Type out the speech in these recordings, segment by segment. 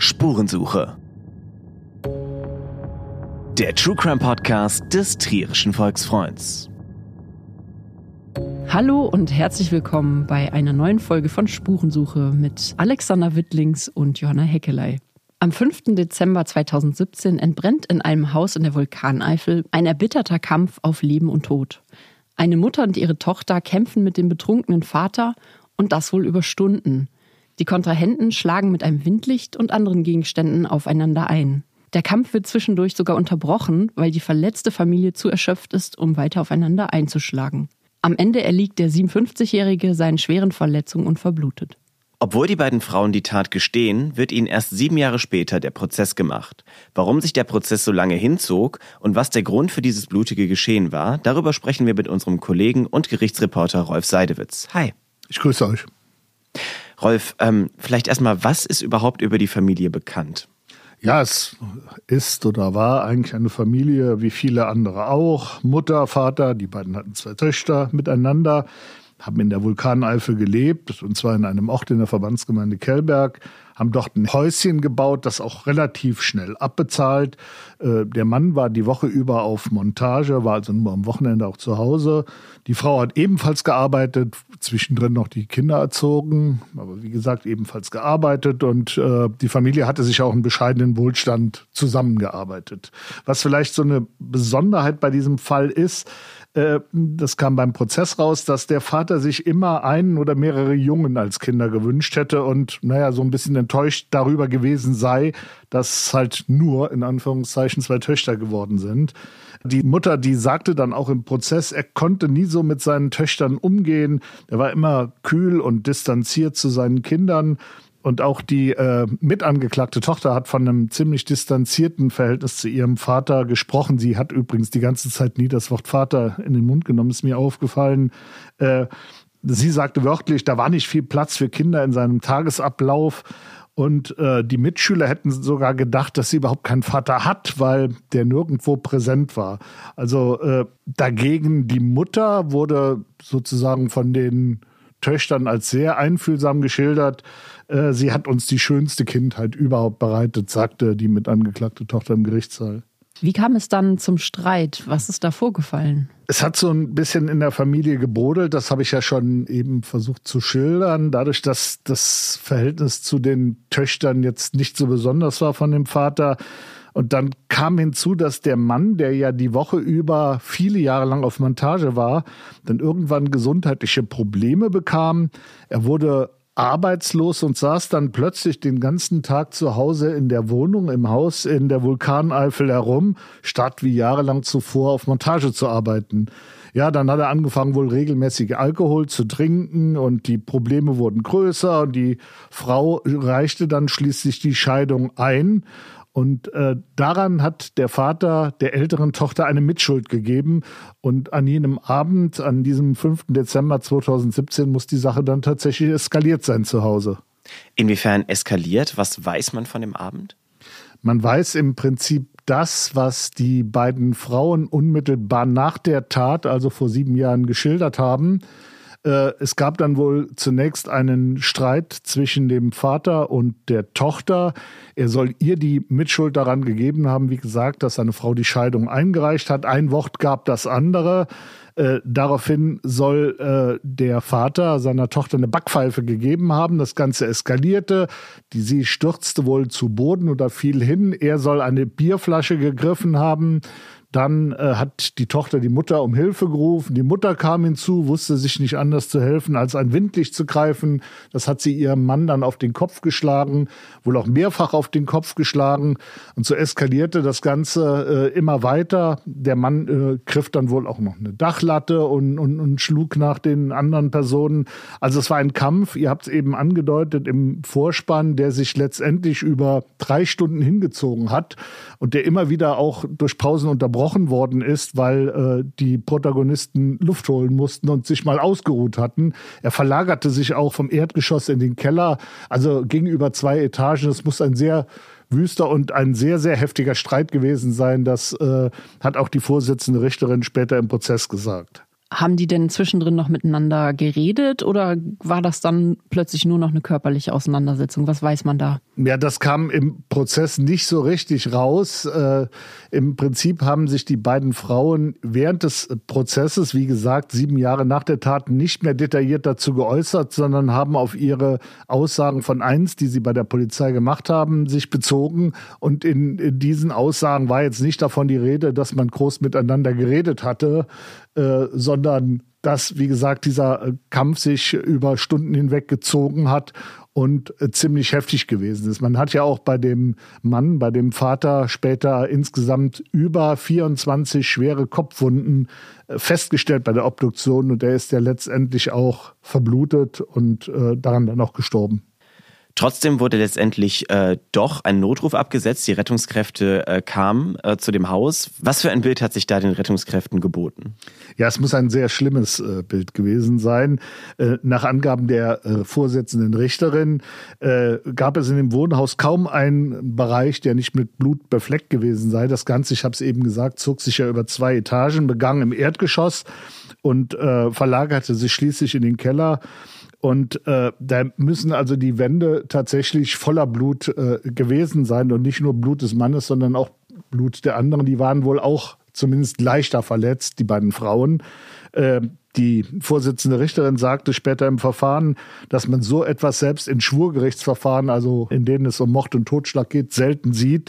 Spurensuche. Der True Crime Podcast des Trierischen Volksfreunds. Hallo und herzlich willkommen bei einer neuen Folge von Spurensuche mit Alexander Wittlings und Johanna Heckeley. Am 5. Dezember 2017 entbrennt in einem Haus in der Vulkaneifel ein erbitterter Kampf auf Leben und Tod. Eine Mutter und ihre Tochter kämpfen mit dem betrunkenen Vater und das wohl über Stunden. Die Kontrahenten schlagen mit einem Windlicht und anderen Gegenständen aufeinander ein. Der Kampf wird zwischendurch sogar unterbrochen, weil die verletzte Familie zu erschöpft ist, um weiter aufeinander einzuschlagen. Am Ende erliegt der 57-Jährige seinen schweren Verletzungen und verblutet. Obwohl die beiden Frauen die Tat gestehen, wird ihnen erst 7 Jahre später der Prozess gemacht. Warum sich der Prozess so lange hinzog und was der Grund für dieses blutige Geschehen war, darüber sprechen wir mit unserem Kollegen und Gerichtsreporter Rolf Seidewitz. Hi. Ich grüße euch. Rolf, vielleicht erstmal, was ist überhaupt über die Familie bekannt? Ja, es ist oder war eigentlich eine Familie wie viele andere auch. Mutter, Vater, die beiden hatten 2 Töchter miteinander, haben in der Vulkaneifel gelebt, und zwar in einem Ort in der Verbandsgemeinde Kellberg, haben dort ein Häuschen gebaut, das auch relativ schnell abbezahlt. Der Mann war die Woche über auf Montage, war also nur am Wochenende auch zu Hause. Die Frau hat ebenfalls gearbeitet, zwischendrin noch die Kinder erzogen, aber wie gesagt ebenfalls gearbeitet, und die Familie hatte sich auch einen bescheidenen Wohlstand zusammengearbeitet. Was vielleicht so eine Besonderheit bei diesem Fall ist, das kam beim Prozess raus, dass der Vater sich immer einen oder mehrere Jungen als Kinder gewünscht hätte und so ein bisschen enttäuscht darüber gewesen sei, dass halt nur, in Anführungszeichen, 2 Töchter geworden sind. Die Mutter, die sagte dann auch im Prozess, er konnte nie so mit seinen Töchtern umgehen. Er war immer kühl und distanziert zu seinen Kindern. Und auch die mitangeklagte Tochter hat von einem ziemlich distanzierten Verhältnis zu ihrem Vater gesprochen. Sie hat übrigens die ganze Zeit nie das Wort Vater in den Mund genommen, ist mir aufgefallen. Sie sagte wörtlich, da war nicht viel Platz für Kinder in seinem Tagesablauf. Und die Mitschüler hätten sogar gedacht, dass sie überhaupt keinen Vater hat, weil der nirgendwo präsent war. Also dagegen die Mutter wurde sozusagen von den Töchtern als sehr einfühlsam geschildert. Sie hat uns die schönste Kindheit überhaupt bereitet, sagte die mitangeklagte Tochter im Gerichtssaal. Wie kam es dann zum Streit? Was ist da vorgefallen? Es hat so ein bisschen in der Familie gebrodelt, das habe ich ja schon eben versucht zu schildern. Dadurch, dass das Verhältnis zu den Töchtern jetzt nicht so besonders war von dem Vater. Und dann kam hinzu, dass der Mann, der ja die Woche über viele Jahre lang auf Montage war, dann irgendwann gesundheitliche Probleme bekam. Er wurde arbeitslos und saß dann plötzlich den ganzen Tag zu Hause in der Wohnung, im Haus in der Vulkaneifel herum, statt wie jahrelang zuvor auf Montage zu arbeiten. Ja, dann hat er angefangen, wohl regelmäßig Alkohol zu trinken, und die Probleme wurden größer, und die Frau reichte dann schließlich die Scheidung ein. Und daran hat der Vater der älteren Tochter eine Mitschuld gegeben. Und an jenem Abend, an diesem 5. Dezember 2017, muss die Sache dann tatsächlich eskaliert sein zu Hause. Inwiefern eskaliert? Was weiß man von dem Abend? Man weiß im Prinzip das, was die beiden Frauen unmittelbar nach der Tat, also vor 7 Jahren, geschildert haben. Es gab dann wohl zunächst einen Streit zwischen dem Vater und der Tochter. Er soll ihr die Mitschuld daran gegeben haben, wie gesagt, dass seine Frau die Scheidung eingereicht hat. Ein Wort gab das andere. Daraufhin soll der Vater seiner Tochter eine Backpfeife gegeben haben. Das Ganze eskalierte. Sie stürzte wohl zu Boden oder fiel hin. Er soll eine Bierflasche gegriffen haben. Dann hat die Tochter die Mutter um Hilfe gerufen. Die Mutter kam hinzu, wusste sich nicht anders zu helfen, als ein Windlicht zu greifen. Das hat sie ihrem Mann dann auf den Kopf geschlagen, wohl auch mehrfach auf den Kopf geschlagen. Und so eskalierte das Ganze immer weiter. Der Mann griff dann wohl auch noch eine Dachlatte und schlug nach den anderen Personen. Also es war ein Kampf, ihr habt es eben angedeutet, im Vorspann, der sich letztendlich über 3 Stunden hingezogen hat und der immer wieder auch durch Pausen unterbrochen worden ist, weil die Protagonisten Luft holen mussten und sich mal ausgeruht hatten. Er verlagerte sich auch vom Erdgeschoss in den Keller, also gegenüber 2 Etagen. Es muss ein sehr wüster und ein sehr, sehr heftiger Streit gewesen sein. Das hat auch die Vorsitzende Richterin später im Prozess gesagt. Haben die denn zwischendrin noch miteinander geredet oder war das dann plötzlich nur noch eine körperliche Auseinandersetzung? Was weiß man da? Ja, das kam im Prozess nicht so richtig raus. Im Prinzip haben sich die beiden Frauen während des Prozesses, wie gesagt, 7 Jahre nach der Tat, nicht mehr detailliert dazu geäußert, sondern haben auf ihre Aussagen von einst, die sie bei der Polizei gemacht haben, sich bezogen. Und in diesen Aussagen war jetzt nicht davon die Rede, dass man groß miteinander geredet hatte, sondern dass, wie gesagt, dieser Kampf sich über Stunden hinweg gezogen hat und ziemlich heftig gewesen ist. Man hat ja auch bei dem Mann, bei dem Vater später insgesamt über 24 schwere Kopfwunden festgestellt bei der Obduktion und der ist ja letztendlich auch verblutet und daran dann auch gestorben. Trotzdem wurde letztendlich doch ein Notruf abgesetzt. Die Rettungskräfte kamen zu dem Haus. Was für ein Bild hat sich da den Rettungskräften geboten? Ja, es muss ein sehr schlimmes Bild gewesen sein. Nach Angaben der vorsitzenden Richterin gab es in dem Wohnhaus kaum einen Bereich, der nicht mit Blut befleckt gewesen sei. Das Ganze, ich habe es eben gesagt, zog sich ja über 2 Etagen, begann im Erdgeschoss und verlagerte sich schließlich in den Keller. Und da müssen also die Wände tatsächlich voller Blut gewesen sein und nicht nur Blut des Mannes, sondern auch Blut der anderen. Die waren wohl auch zumindest leichter verletzt, die beiden Frauen. Die Vorsitzende Richterin sagte später im Verfahren, dass man so etwas selbst in Schwurgerichtsverfahren, also in denen es um Mord und Totschlag geht, selten sieht.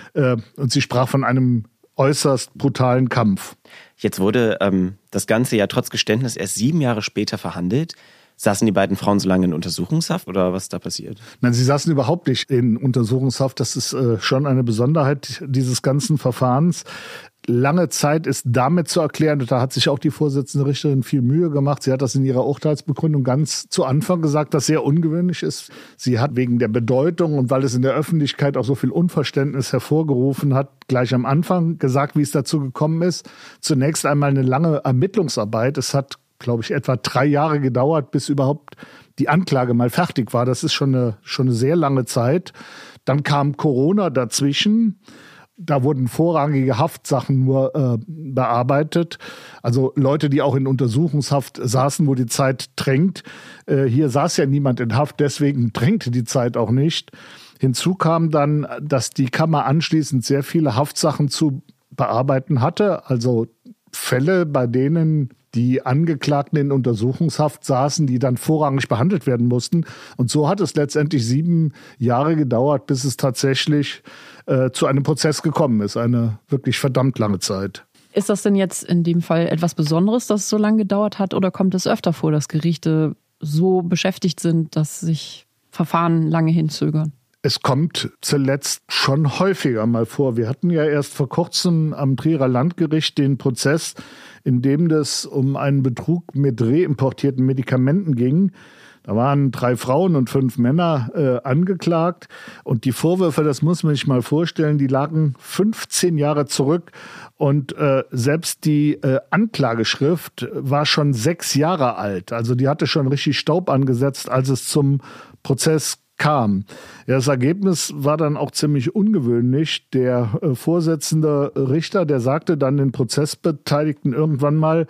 Und sie sprach von einem äußerst brutalen Kampf. Jetzt wurde das Ganze ja trotz Geständnis erst 7 Jahre später verhandelt. Saßen die beiden Frauen so lange in Untersuchungshaft oder was ist da passiert? Nein, sie saßen überhaupt nicht in Untersuchungshaft. Das ist schon eine Besonderheit dieses ganzen Verfahrens. Lange Zeit ist damit zu erklären, und da hat sich auch die Vorsitzende Richterin viel Mühe gemacht. Sie hat das in ihrer Urteilsbegründung ganz zu Anfang gesagt, dass sehr ungewöhnlich ist. Sie hat wegen der Bedeutung und weil es in der Öffentlichkeit auch so viel Unverständnis hervorgerufen hat, gleich am Anfang gesagt, wie es dazu gekommen ist. Zunächst einmal eine lange Ermittlungsarbeit. Es hat, glaube ich, etwa 3 Jahre gedauert, bis überhaupt die Anklage mal fertig war. Das ist schon eine sehr lange Zeit. Dann kam Corona dazwischen. Da wurden vorrangige Haftsachen nur bearbeitet. Also Leute, die auch in Untersuchungshaft saßen, wo die Zeit drängt. Hier saß ja niemand in Haft, deswegen drängte die Zeit auch nicht. Hinzu kam dann, dass die Kammer anschließend sehr viele Haftsachen zu bearbeiten hatte. Also Fälle, bei denen die Angeklagten in Untersuchungshaft saßen, die dann vorrangig behandelt werden mussten. Und so hat es letztendlich 7 Jahre gedauert, bis es tatsächlich zu einem Prozess gekommen ist. Eine wirklich verdammt lange Zeit. Ist das denn jetzt in dem Fall etwas Besonderes, dass es so lange gedauert hat? Oder kommt es öfter vor, dass Gerichte so beschäftigt sind, dass sich Verfahren lange hinzögern? Es kommt zuletzt schon häufiger mal vor. Wir hatten ja erst vor kurzem am Trierer Landgericht den Prozess, in dem es um einen Betrug mit reimportierten Medikamenten ging. Da waren 3 Frauen und 5 Männer angeklagt. Und die Vorwürfe, das muss man sich mal vorstellen, die lagen 15 Jahre zurück. Und selbst die Anklageschrift war schon 6 Jahre alt. Also die hatte schon richtig Staub angesetzt, als es zum Prozess kam. Ja, das Ergebnis war dann auch ziemlich ungewöhnlich. Der Vorsitzende Richter, der sagte dann den Prozessbeteiligten irgendwann mal,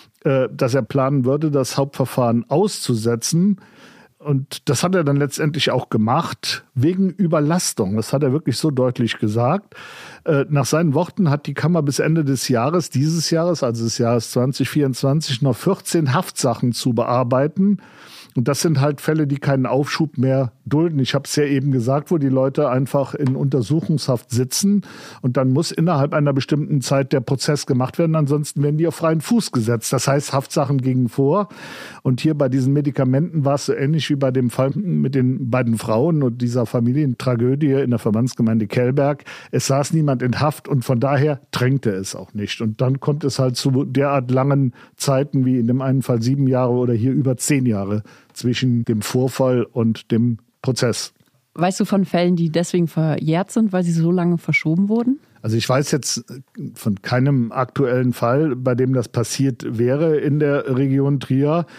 dass er planen würde, das Hauptverfahren auszusetzen. Und das hat er dann letztendlich auch gemacht, wegen Überlastung. Das hat er wirklich so deutlich gesagt. Nach seinen Worten hat die Kammer bis Ende des Jahres, dieses Jahres, also des Jahres 2024, noch 14 Haftsachen zu bearbeiten. Und das sind halt Fälle, die keinen Aufschub mehr dulden. Ich habe es ja eben gesagt, wo die Leute einfach in Untersuchungshaft sitzen und dann muss innerhalb einer bestimmten Zeit der Prozess gemacht werden. Ansonsten werden die auf freien Fuß gesetzt. Das heißt, Haftsachen gingen vor. Und hier bei diesen Medikamenten war es so ähnlich wie bei dem Fall mit den beiden Frauen und dieser Familientragödie in der Verbandsgemeinde Kellberg. Es saß niemand in Haft und von daher drängte es auch nicht. Und dann kommt es halt zu derart langen Zeiten wie in dem einen Fall 7 Jahre oder hier über 10 Jahre zwischen dem Vorfall und dem Prozess. Weißt du von Fällen, die deswegen verjährt sind, weil sie so lange verschoben wurden? Also ich weiß jetzt von keinem aktuellen Fall, bei dem das passiert wäre in der Region Trier.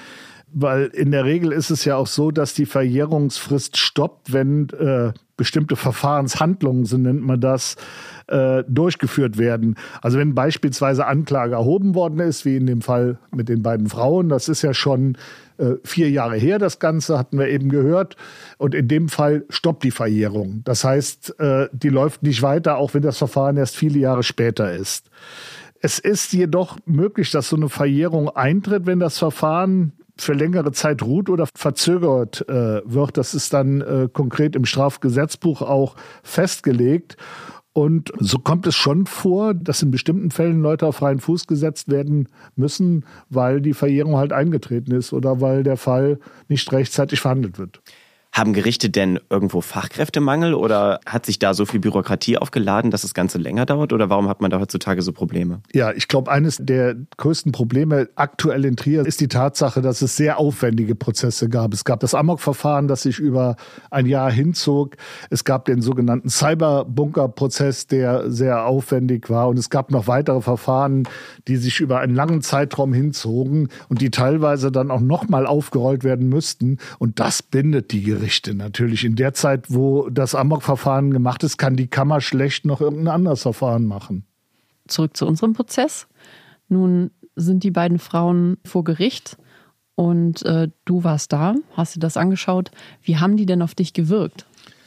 Weil in der Regel ist es ja auch so, dass die Verjährungsfrist stoppt, wenn bestimmte Verfahrenshandlungen, so nennt man das, durchgeführt werden. Also wenn beispielsweise Anklage erhoben worden ist, wie in dem Fall mit den beiden Frauen, das ist ja schon 4 Jahre her, das Ganze, hatten wir eben gehört. Und in dem Fall stoppt die Verjährung. Das heißt, die läuft nicht weiter, auch wenn das Verfahren erst viele Jahre später ist. Es ist jedoch möglich, dass so eine Verjährung eintritt, wenn das Verfahren für längere Zeit ruht oder verzögert wird. Das ist dann konkret im Strafgesetzbuch auch festgelegt. Und so kommt es schon vor, dass in bestimmten Fällen Leute auf freien Fuß gesetzt werden müssen, weil die Verjährung halt eingetreten ist oder weil der Fall nicht rechtzeitig verhandelt wird. Haben Gerichte denn irgendwo Fachkräftemangel oder hat sich da so viel Bürokratie aufgeladen, dass das Ganze länger dauert? Oder warum hat man da heutzutage so Probleme? Ja, ich glaube, eines der größten Probleme aktuell in Trier ist die Tatsache, dass es sehr aufwendige Prozesse gab. Es gab das Amok-Verfahren, das sich über ein Jahr hinzog. Es gab den sogenannten Cyberbunker-Prozess, der sehr aufwendig war. Und es gab noch weitere Verfahren, die sich über einen langen Zeitraum hinzogen und die teilweise dann auch nochmal aufgerollt werden müssten. Und das bindet die Gerichte natürlich. In der Zeit, wo das Amok-Verfahren gemacht ist, kann die Kammer schlecht noch irgendein anderes Verfahren machen. Zurück zu unserem Prozess. Nun sind die beiden Frauen vor Gericht und du warst da, hast dir das angeschaut. Wie haben die denn auf dich gewirkt?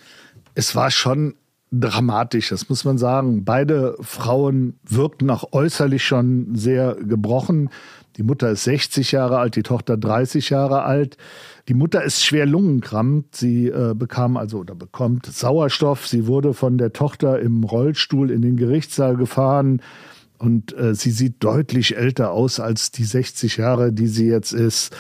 Es war schon dramatisch, das muss man sagen. Beide Frauen wirkten auch äußerlich schon sehr gebrochen. Die Mutter ist 60 Jahre alt, die Tochter 30 Jahre alt. Die Mutter ist schwer lungenkrank. Sie bekommt Sauerstoff. Sie wurde von der Tochter im Rollstuhl in den Gerichtssaal gefahren. Und sie sieht deutlich älter aus als die 60 Jahre, die sie jetzt ist.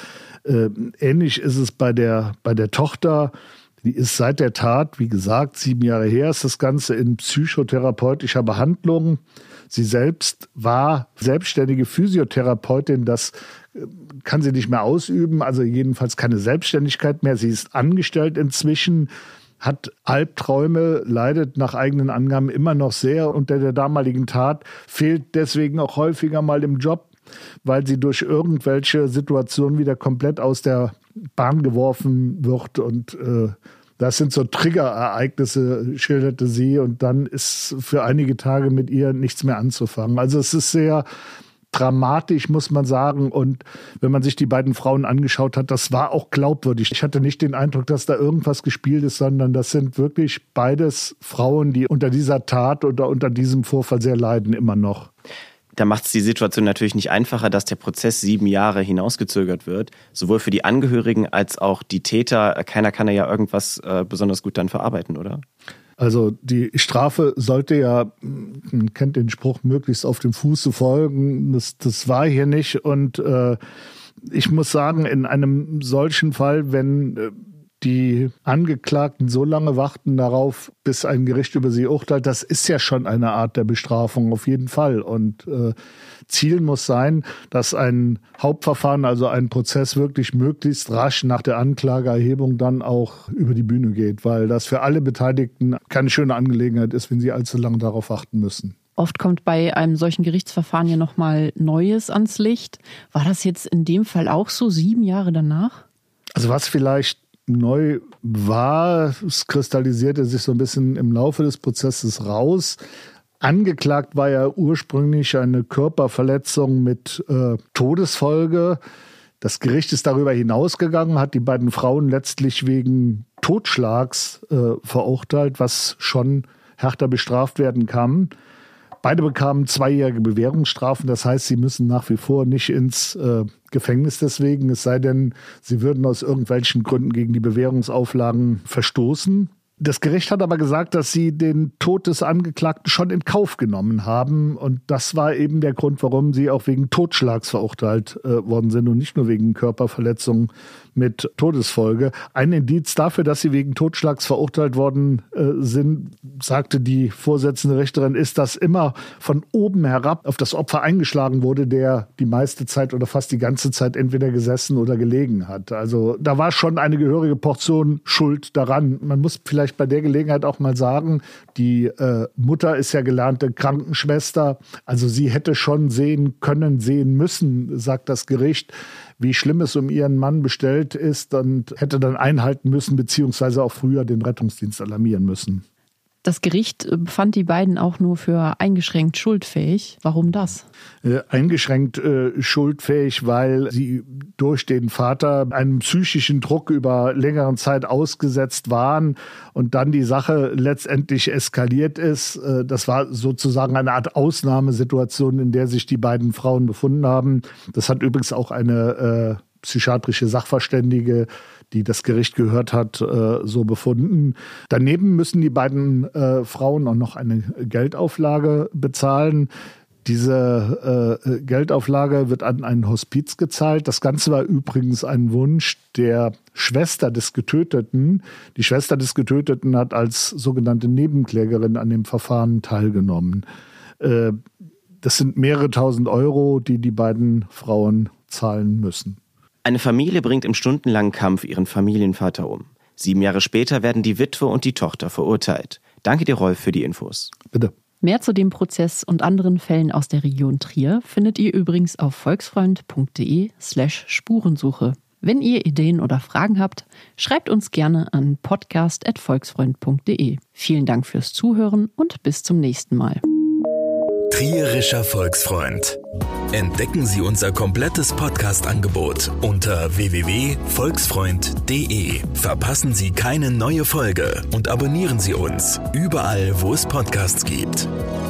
Ähnlich ist es bei der Tochter. Die ist seit der Tat, wie gesagt, 7 Jahre her, ist das Ganze in psychotherapeutischer Behandlung. Sie selbst war selbstständige Physiotherapeutin, das kann sie nicht mehr ausüben, also jedenfalls keine Selbstständigkeit mehr. Sie ist angestellt inzwischen, hat Albträume, leidet nach eigenen Angaben immer noch sehr unter der damaligen Tat, fehlt deswegen auch häufiger mal im Job, weil sie durch irgendwelche Situationen wieder komplett aus der Bahn geworfen wird. Und das sind so Triggerereignisse, schilderte sie. Und dann ist für einige Tage mit ihr nichts mehr anzufangen. Also es ist sehr dramatisch, muss man sagen. Und wenn man sich die beiden Frauen angeschaut hat, das war auch glaubwürdig. Ich hatte nicht den Eindruck, dass da irgendwas gespielt ist, sondern das sind wirklich beides Frauen, die unter dieser Tat oder unter diesem Vorfall sehr leiden, immer noch. Da macht es die Situation natürlich nicht einfacher, dass der Prozess 7 Jahre hinausgezögert wird. Sowohl für die Angehörigen als auch die Täter. Keiner kann ja irgendwas besonders gut dann verarbeiten, oder? Also die Strafe sollte ja, man kennt den Spruch, möglichst auf dem Fuße folgen. Das war hier nicht. Und ich muss sagen, in einem solchen Fall, wenn die Angeklagten so lange warten darauf, bis ein Gericht über sie urteilt, das ist ja schon eine Art der Bestrafung, auf jeden Fall. Und Ziel muss sein, dass ein Hauptverfahren, also ein Prozess wirklich möglichst rasch nach der Anklageerhebung dann auch über die Bühne geht, weil das für alle Beteiligten keine schöne Angelegenheit ist, wenn sie allzu lange darauf warten müssen. Oft kommt bei einem solchen Gerichtsverfahren ja nochmal Neues ans Licht. War das jetzt in dem Fall auch so, 7 Jahre danach? Also was vielleicht neu war, es kristallisierte sich so ein bisschen im Laufe des Prozesses raus. Angeklagt war ja ursprünglich eine Körperverletzung mit Todesfolge. Das Gericht ist darüber hinausgegangen, hat die beiden Frauen letztlich wegen Totschlags verurteilt, was schon härter bestraft werden kann. Beide bekamen 2-jährige Bewährungsstrafen, das heißt, sie müssen nach wie vor nicht ins Gefängnis deswegen, es sei denn, sie würden aus irgendwelchen Gründen gegen die Bewährungsauflagen verstoßen. Das Gericht hat aber gesagt, dass sie den Tod des Angeklagten schon in Kauf genommen haben. Und das war eben der Grund, warum sie auch wegen Totschlags verurteilt worden sind und nicht nur wegen Körperverletzung mit Todesfolge. Ein Indiz dafür, dass sie wegen Totschlags verurteilt worden sind, sagte die Vorsitzende Richterin, ist, dass immer von oben herab auf das Opfer eingeschlagen wurde, der die meiste Zeit oder fast die ganze Zeit entweder gesessen oder gelegen hat. Also da war schon eine gehörige Portion Schuld daran. Man muss vielleicht bei der Gelegenheit auch mal sagen, die Mutter ist ja gelernte Krankenschwester. Also sie hätte schon sehen können, sehen müssen, sagt das Gericht, wie schlimm es um ihren Mann bestellt ist und hätte dann einhalten müssen, beziehungsweise auch früher den Rettungsdienst alarmieren müssen. Das Gericht befand die beiden auch nur für eingeschränkt schuldfähig. Warum das? Eingeschränkt schuldfähig, weil sie durch den Vater einem psychischen Druck über längere Zeit ausgesetzt waren und dann die Sache letztendlich eskaliert ist. Das war sozusagen eine Art Ausnahmesituation, in der sich die beiden Frauen befunden haben. Das hat übrigens auch eine psychiatrische Sachverständige, die das Gericht gehört hat, so befunden. Daneben müssen die beiden Frauen auch noch eine Geldauflage bezahlen. Diese Geldauflage wird an ein Hospiz gezahlt. Das Ganze war übrigens ein Wunsch der Schwester des Getöteten. Die Schwester des Getöteten hat als sogenannte Nebenklägerin an dem Verfahren teilgenommen. Das sind mehrere tausend Euro, die die beiden Frauen zahlen müssen. Eine Familie bringt im stundenlangen Kampf ihren Familienvater um. 7 Jahre später werden die Witwe und die Tochter verurteilt. Danke dir, Rolf, für die Infos. Bitte. Mehr zu dem Prozess und anderen Fällen aus der Region Trier findet ihr übrigens auf volksfreund.de/Spurensuche. Wenn ihr Ideen oder Fragen habt, schreibt uns gerne an podcast@volksfreund.de. Vielen Dank fürs Zuhören und bis zum nächsten Mal. Trierischer Volksfreund. Entdecken Sie unser komplettes Podcast-Angebot unter www.volksfreund.de. Verpassen Sie keine neue Folge und abonnieren Sie uns überall, wo es Podcasts gibt.